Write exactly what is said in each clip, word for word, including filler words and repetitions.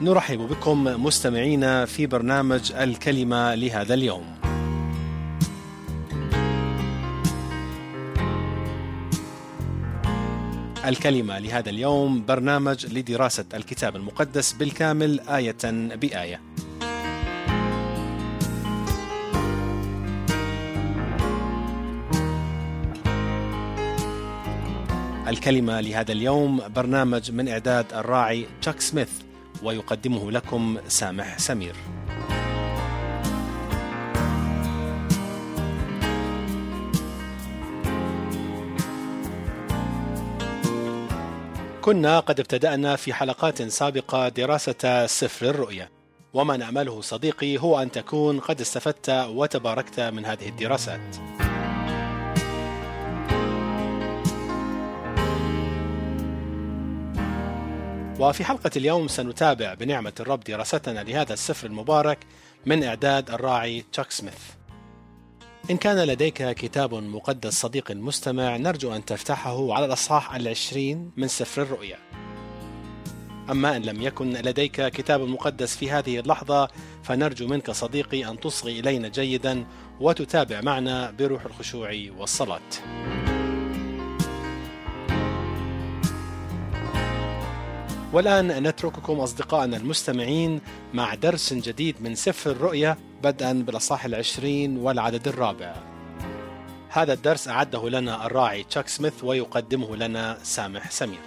نرحب بكم مستمعينا في برنامج الكلمة لهذا اليوم. الكلمة لهذا اليوم برنامج لدراسة الكتاب المقدس بالكامل آية بآية. الكلمة لهذا اليوم برنامج من إعداد الراعي تشاك سميث، ويقدمه لكم سامح سمير. كنا قد ابتدأنا في حلقات سابقة دراسة سفر الرؤيا، وما نأمله صديقي هو أن تكون قد استفدت وتباركت من هذه الدراسات. وفي حلقة اليوم سنتابع بنعمة الرب دراستنا لهذا السفر المبارك من إعداد الراعي تشاك سميث. إن كان لديك كتاب مقدس صديق المستمع، نرجو أن تفتحه على الأصحاح العشرين من سفر الرؤيا. أما إن لم يكن لديك كتاب مقدس في هذه اللحظة، فنرجو منك صديقي أن تصغي إلينا جيدا وتتابع معنا بروح الخشوع والصلاة. والآن نترككم أصدقائنا المستمعين مع درس جديد من سفر الرؤيا، بدءا بالأصحاح العشرين والعدد الرابع. هذا الدرس أعده لنا الراعي تشاك سميث، ويقدمه لنا سامح سمير.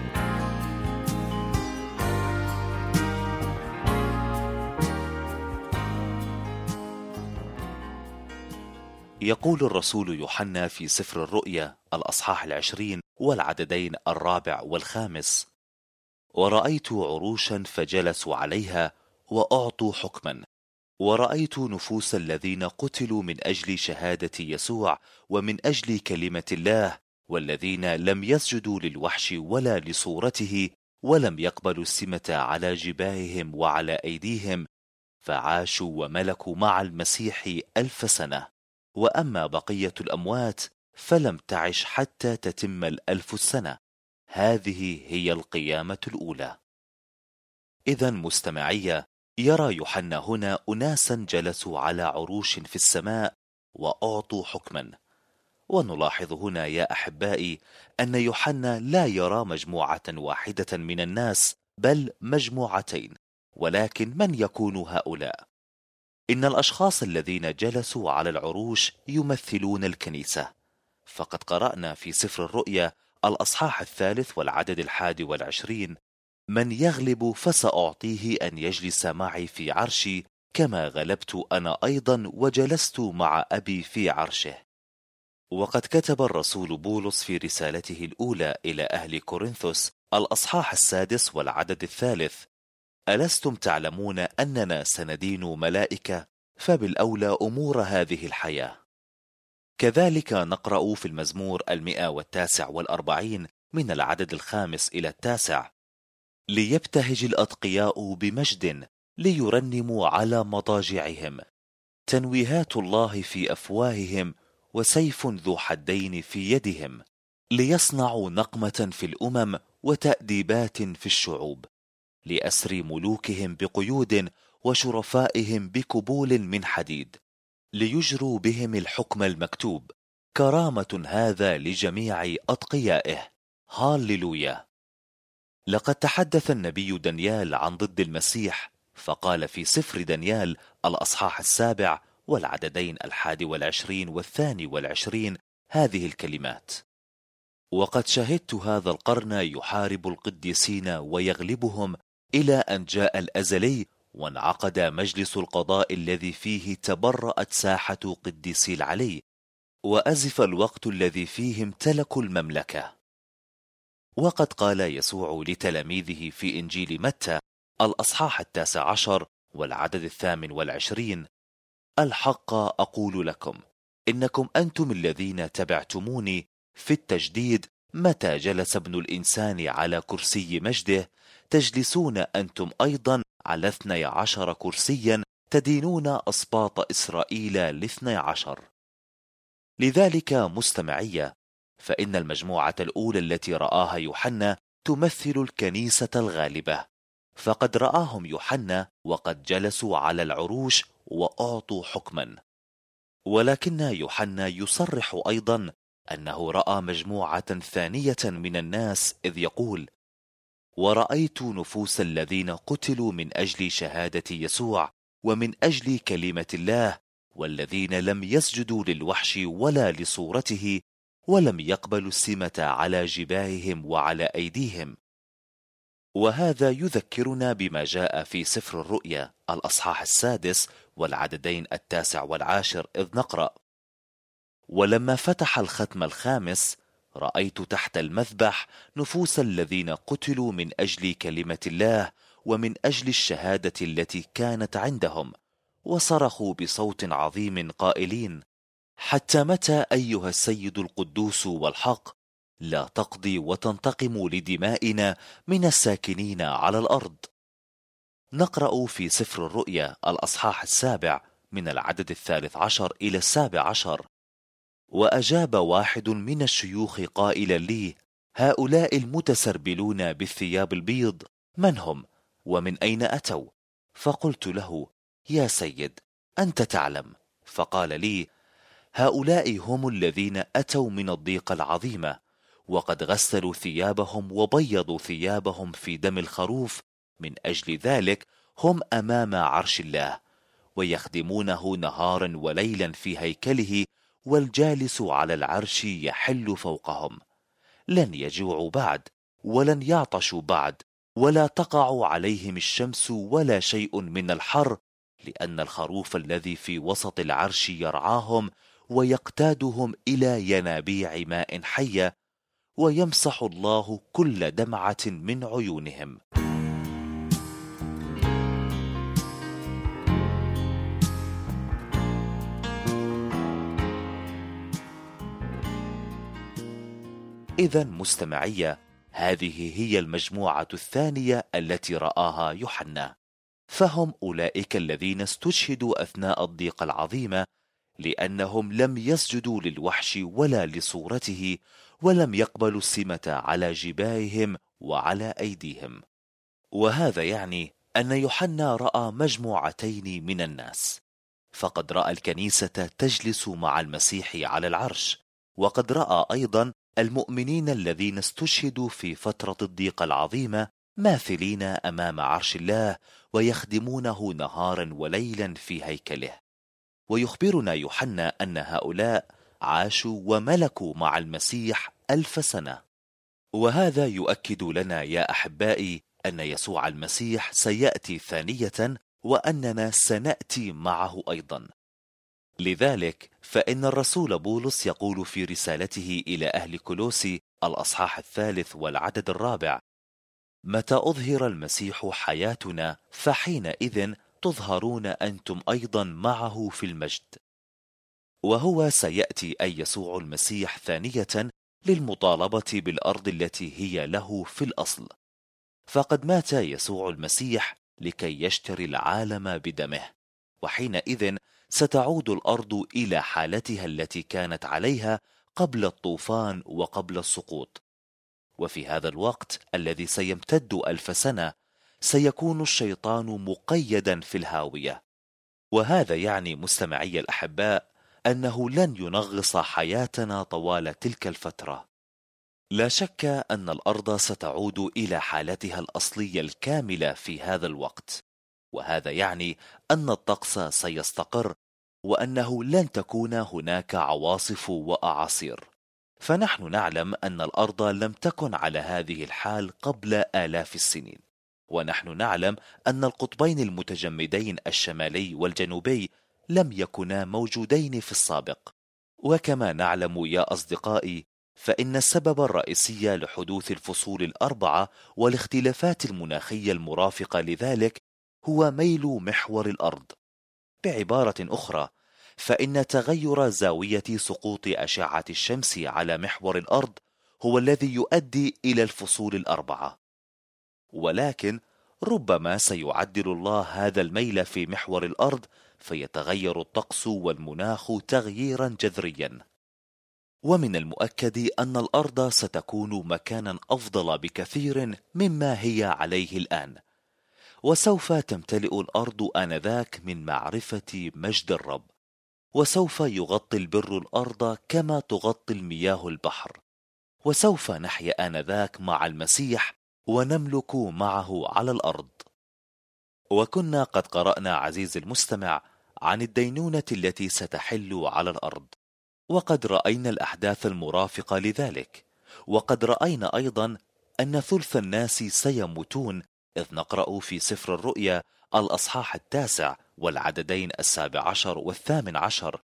يقول الرسول يوحنا في سفر الرؤيا الأصحاح العشرين والعددين الرابع والخامس: ورأيت عروشا فجلسوا عليها وأعطوا حكما، ورأيت نفوس الذين قتلوا من أجل شهادة يسوع ومن أجل كلمة الله، والذين لم يسجدوا للوحش ولا لصورته، ولم يقبلوا السمة على جباههم وعلى أيديهم، فعاشوا وملكوا مع المسيح ألف سنة. وأما بقية الأموات فلم تعش حتى تتم الألف السنة. هذه هي القيامة الأولى. إذن مستمعية، يرى يوحنا هنا أناسا جلسوا على عروش في السماء وأعطوا حكما. ونلاحظ هنا يا أحبائي أن يوحنا لا يرى مجموعة واحدة من الناس، بل مجموعتين. ولكن من يكون هؤلاء؟ إن الأشخاص الذين جلسوا على العروش يمثلون الكنيسة. فقد قرأنا في سفر الرؤيا الأصحاح الثالث والعدد الحادي والعشرين: من يغلب فسأعطيه أن يجلس معي في عرشي كما غلبت أنا أيضا وجلست مع أبي في عرشه. وقد كتب الرسول بولس في رسالته الأولى إلى أهل كورنثوس الأصحاح السادس والعدد الثالث: ألستم تعلمون أننا سندين ملائكة؟ فبالأولى أمور هذه الحياة. كذلك نقرأ في المزمور المئة والتاسع والأربعين من العدد الخامس إلى التاسع: ليبتهج الأتقياء بمجد، ليرنموا على مضاجعهم، تنويهات الله في أفواههم، وسيف ذو حدين في يدهم، ليصنعوا نقمة في الأمم وتأديبات في الشعوب، لأسر ملوكهم بقيود وشرفائهم بكبول من حديد، ليجروا بهم الحكم المكتوب، كرامة هذا لجميع أتقيائه. هاليلويا. لقد تحدث النبي دانيال عن ضد المسيح، فقال في سفر دانيال الأصحاح السابع والعددين الحادي والعشرين والثاني والعشرين هذه الكلمات: وقد شهدت هذا القرن يحارب القديسين ويغلبهم، إلى أن جاء الأزلي وانعقد مجلس القضاء الذي فيه تبرأت ساحة قديسي العلي، وأزف الوقت الذي فيه امتلكوا المملكة. وقد قال يسوع لتلاميذه في إنجيل متى الأصحاح التاسع عشر والعدد الثامن والعشرين: الحق أقول لكم إنكم أنتم الذين تبعتموني في التجديد، متى جلس ابن الإنسان على كرسي مجده تجلسون أنتم أيضا على اثني عشر كرسيا، تدينون أسباط إسرائيل لاثني عشر. لذلك مستمعية، فإن المجموعة الأولى التي رآها يوحنا تمثل الكنيسة الغالبة، فقد رآهم يوحنا وقد جلسوا على العروش وأعطوا حكما. ولكن يوحنا يصرح أيضا أنه رأى مجموعة ثانية من الناس، إذ يقول: ورأيت نفوس الذين قتلوا من أجل شهادة يسوع ومن أجل كلمة الله، والذين لم يسجدوا للوحش ولا لصورته، ولم يقبلوا السمة على جباههم وعلى أيديهم. وهذا يذكرنا بما جاء في سفر الرؤيا الأصحاح السادس والعددين التاسع والعاشر، إذ نقرأ: ولما فتح الختم الخامس رأيت تحت المذبح نفوس الذين قتلوا من أجل كلمة الله ومن أجل الشهادة التي كانت عندهم، وصرخوا بصوت عظيم قائلين: حتى متى أيها السيد القدوس والحق لا تقضي وتنتقم لدمائنا من الساكنين على الأرض؟ نقرأ في سفر الرؤيا الأصحاح السابع من العدد الثالث عشر إلى السابع عشر: وأجاب واحد من الشيوخ قائلا لي: هؤلاء المتسربلون بالثياب البيض من هم ومن أين أتوا؟ فقلت له: يا سيد، أنت تعلم. فقال لي: هؤلاء هم الذين أتوا من الضيقة العظيمة، وقد غسلوا ثيابهم وبيضوا ثيابهم في دم الخروف، من أجل ذلك هم أمام عرش الله، ويخدمونه نهارا وليلا في هيكله، والجالس على العرش يحل فوقهم. لن يجوعوا بعد، ولن يعطشوا بعد، ولا تقع عليهم الشمس ولا شيء من الحر، لأن الخروف الذي في وسط العرش يرعاهم ويقتادهم إلى ينابيع ماء حية، ويمسح الله كل دمعة من عيونهم. إذن مستمعية، هذه هي المجموعة الثانية التي رآها يوحنا، فهم أولئك الذين استشهدوا أثناء الضيقة العظيمة، لأنهم لم يسجدوا للوحش ولا لصورته، ولم يقبلوا السمة على جباههم وعلى أيديهم. وهذا يعني أن يوحنا رأى مجموعتين من الناس، فقد رأى الكنيسة تجلس مع المسيح على العرش، وقد رأى أيضا المؤمنين الذين استشهدوا في فترة الضيقة العظيمة ماثلين أمام عرش الله، ويخدمونه نهارا وليلا في هيكله. ويخبرنا يوحنا أن هؤلاء عاشوا وملكوا مع المسيح ألف سنة. وهذا يؤكد لنا يا أحبائي أن يسوع المسيح سيأتي ثانية، وأننا سنأتي معه أيضا. لذلك فإن الرسول بولس يقول في رسالته إلى أهل كولوسي الأصحاح الثالث والعدد الرابع: متى أظهر المسيح حياتنا فحينئذ تظهرون أنتم أيضا معه في المجد. وهو سيأتي أي يسوع المسيح ثانية للمطالبة بالأرض التي هي له في الأصل، فقد مات يسوع المسيح لكي يشتري العالم بدمه، وحينئذ ستعود الأرض إلى حالتها التي كانت عليها قبل الطوفان وقبل السقوط. وفي هذا الوقت الذي سيمتد ألف سنة سيكون الشيطان مقيدا في الهاوية. وهذا يعني مستمعي الأحباء أنه لن ينغص حياتنا طوال تلك الفترة. لا شك أن الأرض ستعود إلى حالتها الأصلية الكاملة في هذا الوقت، وهذا يعني أن الطقس سيستقر، وأنه لن تكون هناك عواصف وأعاصير. فنحن نعلم أن الأرض لم تكن على هذه الحال قبل آلاف السنين، ونحن نعلم أن القطبين المتجمدين الشمالي والجنوبي لم يكونا موجودين في السابق. وكما نعلم يا أصدقائي، فإن السبب الرئيسي لحدوث الفصول الأربعة والاختلافات المناخية المرافقة لذلك هو ميل محور الأرض. بعبارة أخرى، فإن تغير زاوية سقوط أشعة الشمس على محور الأرض هو الذي يؤدي إلى الفصول الأربعة. ولكن ربما سيعدل الله هذا الميل في محور الأرض، فيتغير الطقس والمناخ تغييرا جذريا. ومن المؤكد أن الأرض ستكون مكانا أفضل بكثير مما هي عليه الآن، وسوف تمتلئ الأرض آنذاك من معرفة مجد الرب، وسوف يغطي البر الأرض كما تغطي المياه البحر، وسوف نحيا آنذاك مع المسيح ونملك معه على الأرض. وكنا قد قرأنا عزيزي المستمع عن الدينونة التي ستحل على الأرض، وقد رأينا الأحداث المرافقة لذلك، وقد رأينا أيضا أن ثلث الناس سيموتون، إذ نقرأ في سفر الرؤيا الأصحاح التاسع والعددين السابع عشر والثامن عشر: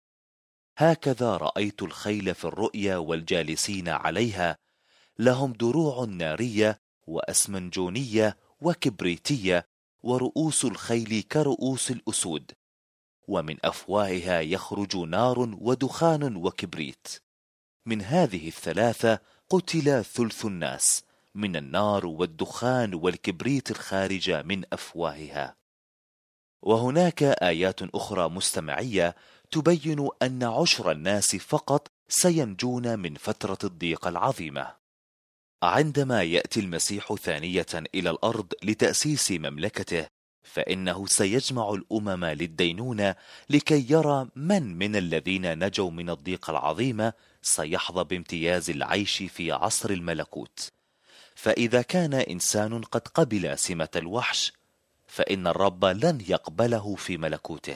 هكذا رأيت الخيل في الرؤيا والجالسين عليها، لهم دروع نارية وأسمنجونية وكبريتية، ورؤوس الخيل كرؤوس الأسود، ومن أفواهها يخرج نار ودخان وكبريت. من هذه الثلاثة قتل ثلث الناس، من النار والدخان والكبريت الخارجة من أفواهها. وهناك آيات أخرى مستمعية تبين أن عشر الناس فقط سينجون من فترة الضيق العظيمة. عندما يأتي المسيح ثانية إلى الأرض لتأسيس مملكته، فإنه سيجمع الأمم للدينونة لكي يرى من من الذين نجوا من الضيق العظيمة سيحظى بامتياز العيش في عصر الملكوت. فإذا كان إنسان قد قبل سمة الوحش، فإن الرب لن يقبله في ملكوته.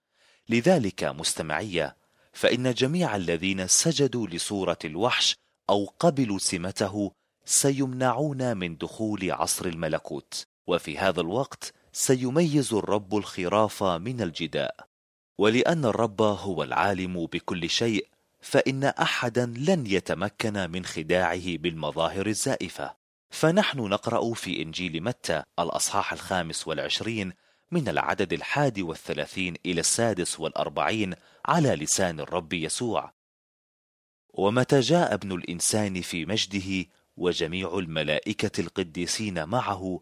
لذلك مستمعية، فإن جميع الذين سجدوا لصورة الوحش أو قبلوا سمته سيمنعون من دخول عصر الملكوت، وفي هذا الوقت سيميز الرب الخراف من الجداء. ولأن الرب هو العالم بكل شيء، فإن أحدا لن يتمكن من خداعه بالمظاهر الزائفة. فنحن نقرأ في إنجيل متى الأصحاح الخامس والعشرين من العدد الحادي والثلاثين إلى السادس والأربعين على لسان الرب يسوع: ومتى جاء ابن الإنسان في مجده وجميع الملائكة القديسين معه،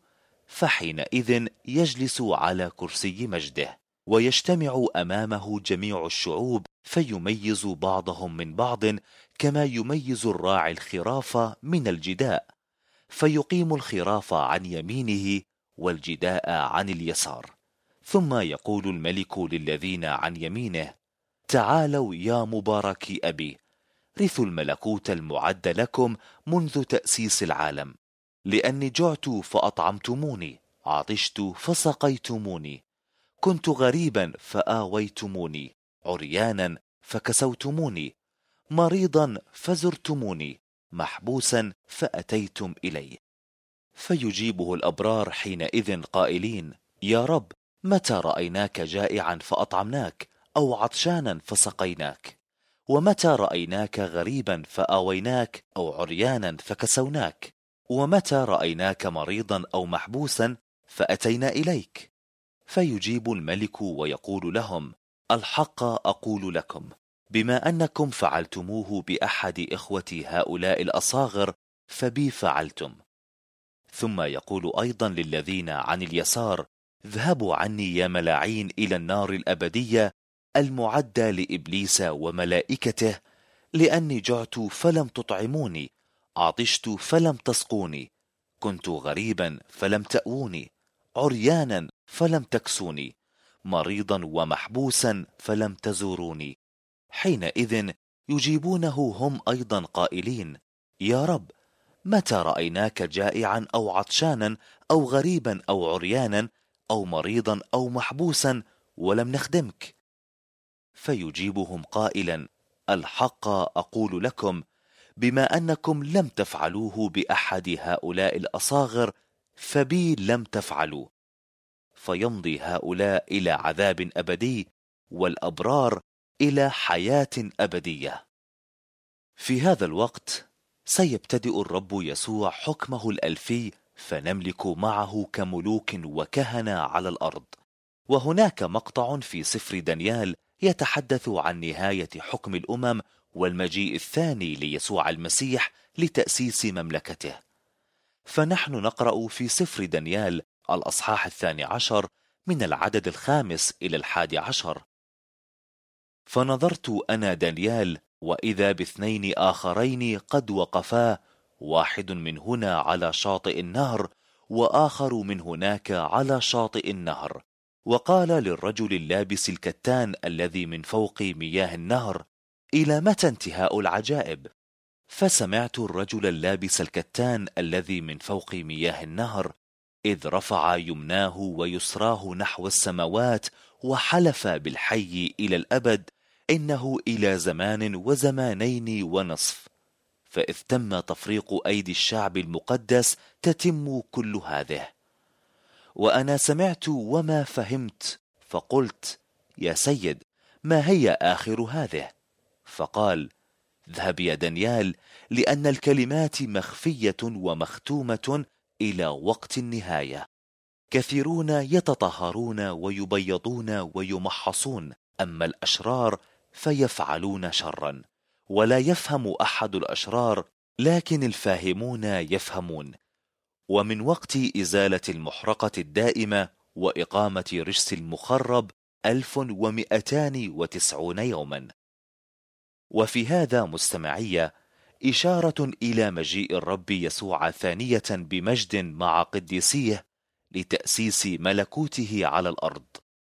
فحينئذ يجلس على كرسي مجده، ويجتمع أمامه جميع الشعوب، فيميز بعضهم من بعض كما يميز الراعي الخراف من الجداء، فيقيم الخراف عن يمينه والجداء عن اليسار. ثم يقول الملك للذين عن يمينه: تعالوا يا مبارك أبي، رثوا الملكوت المعد لكم منذ تأسيس العالم، لأني جعت فأطعمتموني، عطشت فسقيتموني، كنت غريبا فآويتموني، عريانا فكسوتموني، مريضا فزرتموني، محبوسا فأتيتم إلي. فيجيبه الأبرار حينئذ قائلين: يا رب، متى رأيناك جائعا فأطعمناك، أو عطشانا فسقيناك؟ ومتى رأيناك غريبا فآويناك، أو عريانا فكسوناك؟ ومتى رأيناك مريضا أو محبوسا فأتينا إليك؟ فيجيب الملك ويقول لهم: الحق أقول لكم، بما أنكم فعلتموه بأحد إخوتي هؤلاء الأصاغر فبي فعلتم. ثم يقول أيضا للذين عن اليسار: اذهبوا عني يا ملاعين إلى النار الأبدية المعدة لإبليس وملائكته، لأني جعت فلم تطعموني، عطشت فلم تسقوني، كنت غريبا فلم تأووني، عريانا فلم تكسوني، مريضا ومحبوسا فلم تزوروني. حينئذ يجيبونه هم أيضا قائلين: يا رب، متى رأيناك جائعا أو عطشانا أو غريبا أو عريانا أو مريضا أو محبوسا ولم نخدمك؟ فيجيبهم قائلا: الحق أقول لكم، بما أنكم لم تفعلوه بأحد هؤلاء الأصاغر فبي لم تفعلوا. فيمضي هؤلاء إلى عذاب أبدي، والأبرار إلى حياة أبدية. في هذا الوقت سيبتدئ الرب يسوع حكمه الألفي، فنملك معه كملوك وكهنة على الأرض. وهناك مقطع في سفر دانيال يتحدث عن نهاية حكم الأمم والمجيء الثاني ليسوع المسيح لتأسيس مملكته. فنحن نقرأ في سفر دانيال الأصحاح الثاني عشر من العدد الخامس إلى الحادي عشر: فنظرت أنا دانيال، وإذا باثنين آخرين قد وقفا، واحد منهن على شاطئ النهر، وآخر من هناك على شاطئ النهر. وقال للرجل اللابس الكتان الذي من فوق مياه النهر: إلى متى انتهاء العجائب؟ فسمعت الرجل اللابس الكتان الذي من فوق مياه النهر إذ رفع يمناه ويسراه نحو السماوات وحلف بالحي إلى الأبد إنه إلى زمان وزمانين ونصف، فإذ تم تفريق أيدي الشعب المقدس تتم كل هذه. وأنا سمعت وما فهمت، فقلت: يا سيد، ما هي آخر هذه؟ فقال: اذهب يا دانيال، لأن الكلمات مخفية ومختومة إلى وقت النهاية. كثيرون يتطهرون ويبيضون ويمحصون، أما الأشرار فيفعلون شرا. ولا يفهم أحد الأشرار، لكن الفاهمون يفهمون. ومن وقت إزالة المحرقة الدائمة وإقامة رجس المخرب ألف ومئتان وتسعون يوما. وفي هذا مستمعية إشارة إلى مجيء الرب يسوع ثانية بمجد مع قديسيه لتأسيس ملكوته على الأرض.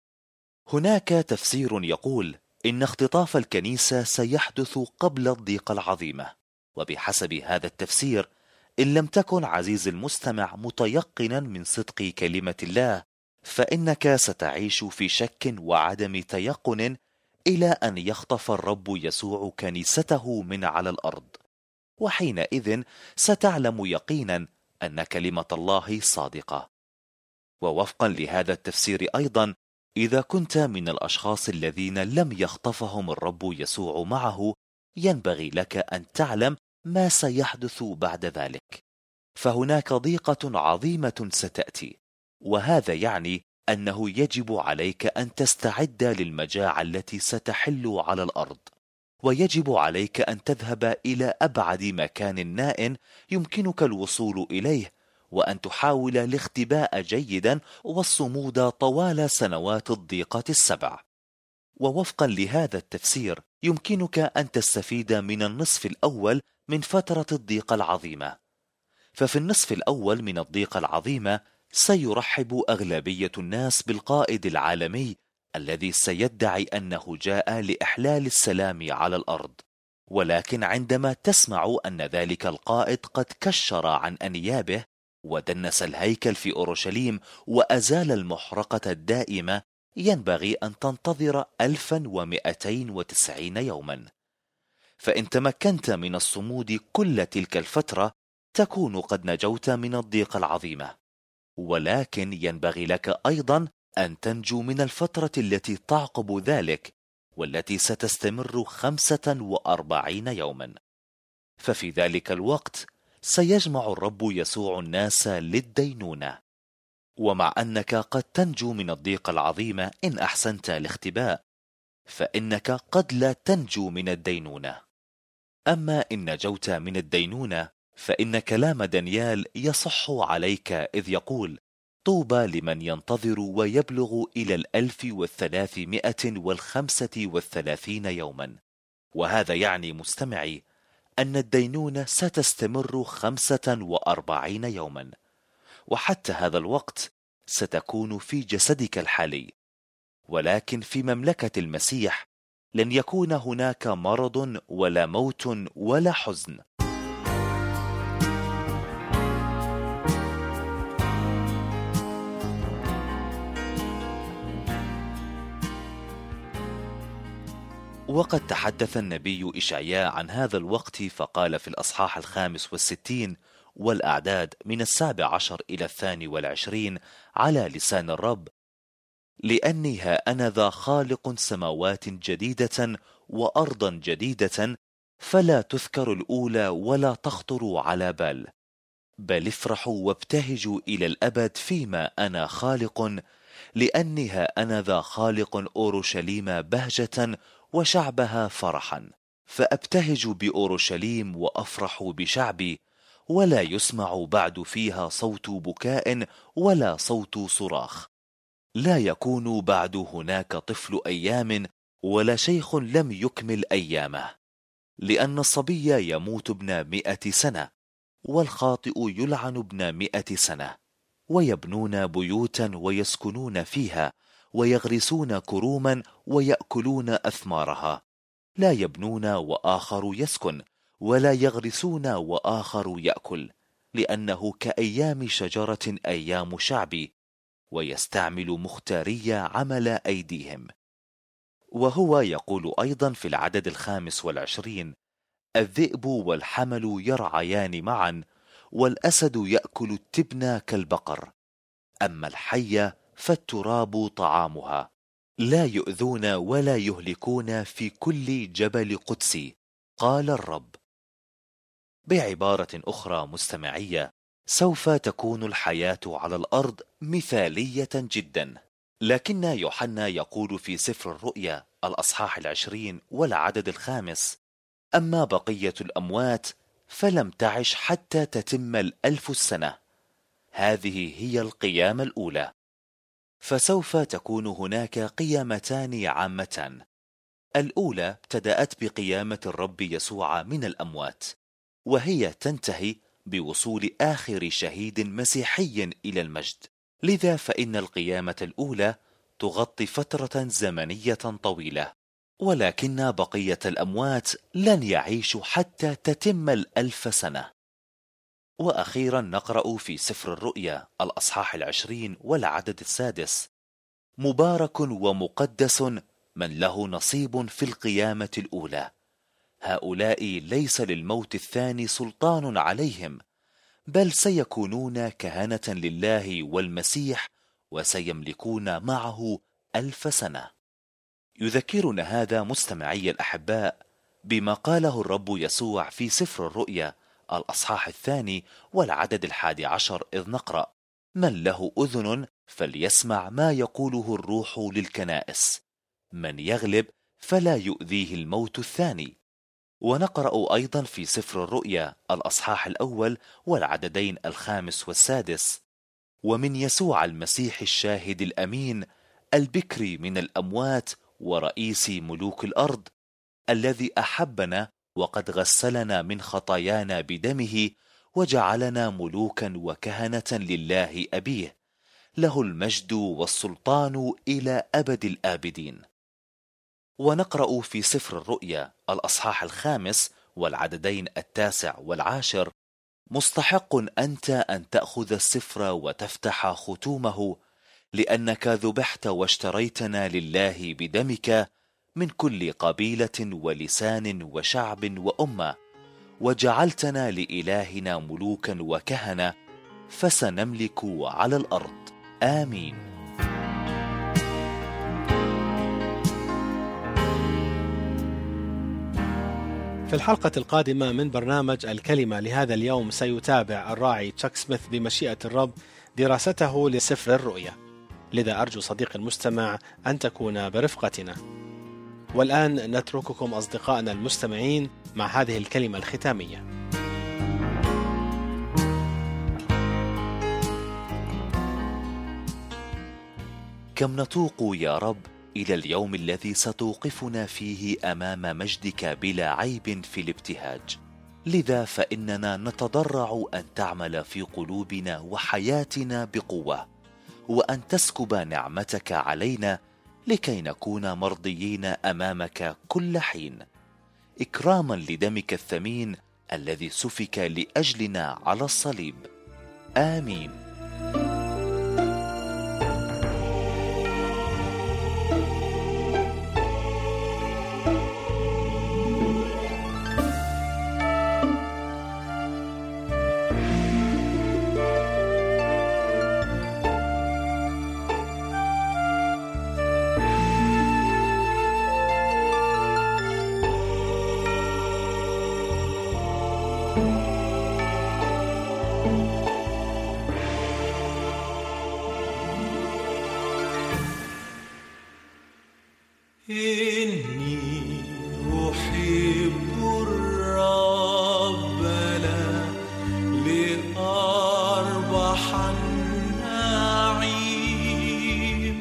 هناك تفسير يقول إن اختطاف الكنيسة سيحدث قبل الضيقة العظيمة، وبحسب هذا التفسير، إن لم تكن عزيز المستمع متيقنا من صدق كلمة الله، فإنك ستعيش في شك وعدم تيقن إلى أن يخطف الرب يسوع كنيسته من على الأرض، وحينئذ ستعلم يقينا أن كلمة الله صادقة. ووفقا لهذا التفسير أيضا، إذا كنت من الأشخاص الذين لم يخطفهم الرب يسوع معه، ينبغي لك أن تعلم ما سيحدث بعد ذلك، فهناك ضيقة عظيمة ستأتي، وهذا يعني أنه يجب عليك أن تستعد للمجاعة التي ستحل على الأرض، ويجب عليك أن تذهب إلى أبعد مكان نائٍ يمكنك الوصول إليه، وأن تحاول الاختباء جيدا والصمود طوال سنوات الضيقة السبع. ووفقا لهذا التفسير، يمكنك أن تستفيد من النصف الأول من فترة الضيقة العظيمة. ففي النصف الأول من الضيقة العظيمة سيرحب أغلبية الناس بالقائد العالمي الذي سيدعي أنه جاء لإحلال السلام على الأرض، ولكن عندما تسمع أن ذلك القائد قد كشر عن أنيابه ودنس الهيكل في أورشليم وأزال المحرقة الدائمة، ينبغي أن تنتظر ألفا ومئتين وتسعين يوما. فإن تمكنت من الصمود كل تلك الفترة، تكون قد نجوت من الضيقة العظيمة. ولكن ينبغي لك أيضا أن تنجو من الفترة التي تعقب ذلك، والتي ستستمر خمسة وأربعين يوما. ففي ذلك الوقت سيجمع الرب يسوع الناس للدينونة. ومع أنك قد تنجو من الضيقة العظيمة إن أحسنت الاختباء، فإنك قد لا تنجو من الدينونة. أما إن نجوت من الدينونة، فإن كلام دانيال يصح عليك، إذ يقول: طوبى لمن ينتظر ويبلغ إلى الألف والثلاثمائة والخمسة والثلاثين يوما. وهذا يعني مستمعي أن الدينونة ستستمر خمسة وأربعين يوما، وحتى هذا الوقت ستكون في جسدك الحالي. ولكن في مملكة المسيح لن يكون هناك مرض ولا موت ولا حزن. وقد تحدث النبي إشعياء عن هذا الوقت فقال في الأصحاح الخامس والستين والأعداد من السابع عشر إلى الثاني والعشرين على لسان الرب: لأني ها أنا ذا خالق سماوات جديدة وأرضا جديدة، فلا تذكر الأولى ولا تخطر على بال، بل افرحوا وابتهجوا إلى الأبد فيما أنا خالق، لأني ها أنا ذا خالق أورشليم بهجة وشعبها فرحا، فأبتهج بأورشليم وأفرح بشعبي، ولا يسمع بعد فيها صوت بكاء ولا صوت صراخ. لا يكون بعد هناك طفل أيام ولا شيخ لم يكمل أيامه، لأن الصبي يموت ابن مئة سنة والخاطئ يلعن ابن مئة سنة. ويبنون بيوتا ويسكنون فيها، ويغرسون كروما ويأكلون أثمارها. لا يبنون وآخر يسكن، ولا يغرسون وآخر يأكل، لأنه كأيام شجرة أيام شعبي، ويستعمل مختاري عمل أيديهم. وهو يقول أيضا في العدد الخامس والعشرين: الذئب والحمل يرعيان معا، والأسد يأكل التبن كالبقر، أما الحية فالتراب طعامها. لا يؤذون ولا يهلكون في كل جبل قدسي، قال الرب. بعبارة أخرى مستمعية، سوف تكون الحياة على الأرض مثالية جدا، لكن يوحنا يقول في سفر الرؤيا الأصحاح العشرين والعدد الخامس: أما بقية الأموات فلم تعش حتى تتم الألف السنة. هذه هي القيامة الأولى. فسوف تكون هناك قيامتان عامتان. الأولى ابتدأت بقيامة الرب يسوع من الأموات، وهي تنتهي بوصول آخر شهيد مسيحي إلى المجد. لذا فإن القيامة الأولى تغطي فترة زمنية طويلة، ولكن بقية الأموات لن يعيشوا حتى تتم الألف سنة. وأخيرا نقرأ في سفر الرؤيا الأصحاح العشرين والعدد السادس: مبارك ومقدس من له نصيب في القيامة الأولى. هؤلاء ليس للموت الثاني سلطان عليهم، بل سيكونون كهنة لله والمسيح، وسيملكون معه ألف سنة. يذكرنا هذا مستمعي الأحباء بما قاله الرب يسوع في سفر الرؤيا الأصحاح الثاني والعدد الحادي عشر، إذ نقرأ: من له أذن فليسمع ما يقوله الروح للكنائس، من يغلب فلا يؤذيه الموت الثاني. ونقرأ أيضا في سفر الرؤيا الأصحاح الأول والعددين الخامس والسادس: ومن يسوع المسيح الشاهد الأمين، البكر من الأموات ورئيس ملوك الأرض، الذي أحبنا وقد غسلنا من خطايانا بدمه، وجعلنا ملوكا وكهنة لله أبيه، له المجد والسلطان إلى أبد الآبدين. ونقرأ في سفر الرؤيا الأصحاح الخامس والعددين التاسع والعاشر: مستحق أنت أن تأخذ السفر وتفتح ختومه، لأنك ذبحت واشتريتنا لله بدمك من كل قبيلة ولسان وشعب وأمة، وجعلتنا لإلهنا ملوكا وكهنة، فسنملك على الأرض. آمين. في الحلقة القادمة من برنامج الكلمة لهذا اليوم سيتابع الراعي تشاك سميث بمشيئة الرب دراسته لسفر الرؤيا، لذا أرجو صديقي المستمع أن تكون برفقتنا. والآن نترككم أصدقائنا المستمعين مع هذه الكلمة الختامية. كم نتوق يا رب إلى اليوم الذي ستوقفنا فيه أمام مجدك بلا عيب في الابتهاج. لذا فإننا نتضرع أن تعمل في قلوبنا وحياتنا بقوة، وأن تسكب نعمتك علينا لكي نكون مرضيين أمامك كل حين، إكراما لدمك الثمين الذي سفك لأجلنا على الصليب. آمين. إني أحب الرب لا لأربح النعيم،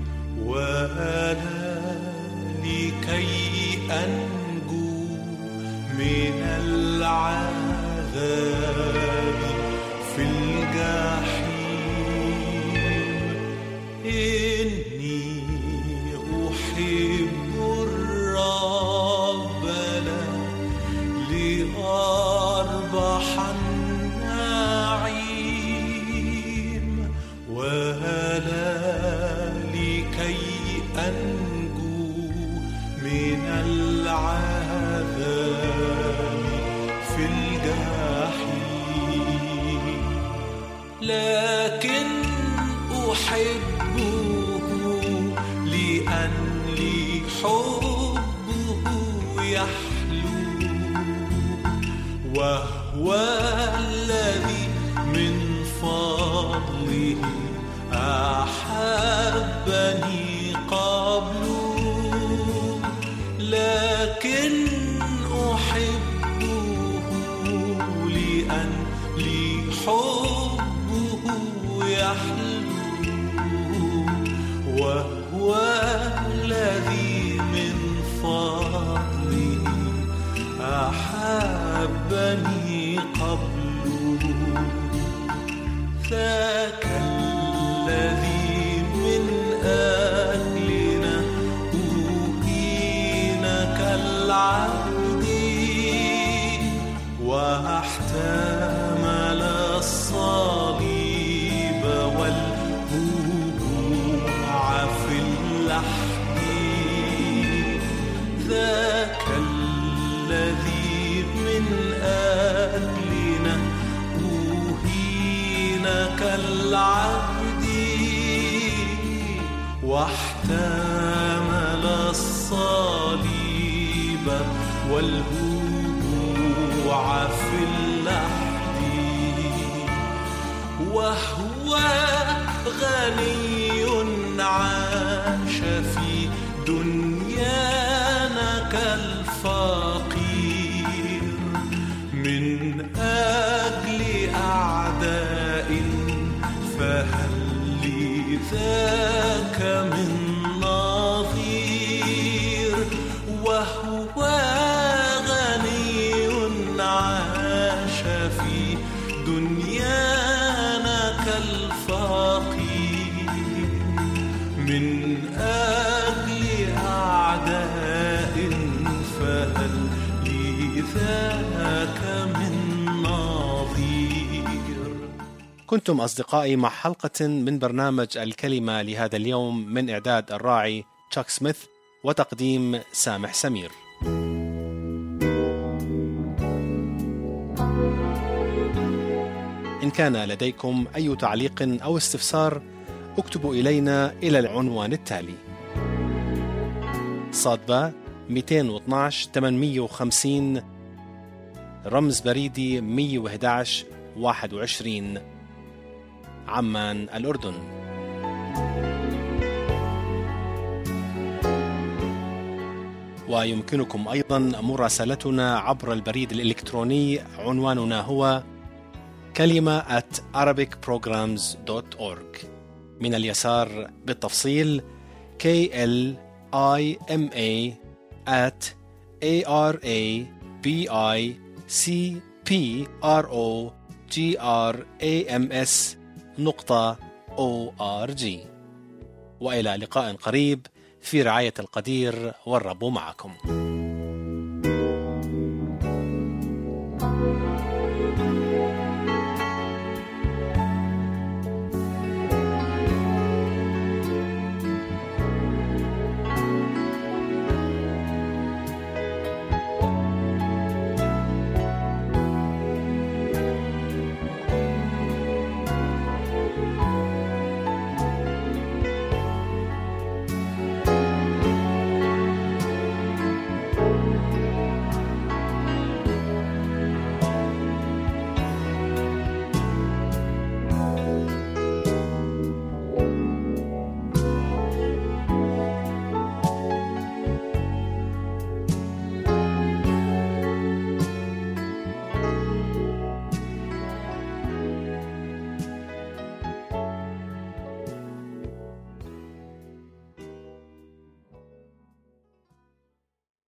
وأنا لكي أنجو من العذاب في الجحيم. يحلو وهو الذي من فضله أحبني قبل لكن أحبه لأن لي حبه يحلو وهو الذي من فضله أحبني قبل ذاك الذي من أجلنا أهين كالعبد واحتمل الصليب والوقوع في اللحد ذاك الذي من أجلنا أهين كالعبد واحتمل الصليب والوقوع في اللحد وهو غني عاش في دنيانا كالفقير من أجل أعداء فهل لذاك من نظير وهو غني عاش في دنيانا كالفقير من أجل أعداء فهل لذاك من نظير. كنتم أصدقائي مع حلقة من برنامج الكلمة لهذا اليوم من إعداد الراعي تشاك سميث وتقديم سامح سمير. إن كان لديكم أي تعليق أو استفسار اكتبوا إلينا إلى العنوان التالي: صادبة مئتين واثناشر ثمانمئة وخمسين رمز بريدي مئة وأحد عشر واحد وعشرين عمان الأردن. ويمكنكم أيضا مراسلتنا عبر البريد الإلكتروني، عنواننا هو كلمة at arabic programs dot org. من اليسار بالتفصيل K L I M A at A R A B I C P R O G R A M S نقطة O R G. وإلى لقاء قريب في رعاية القدير والرب معكم.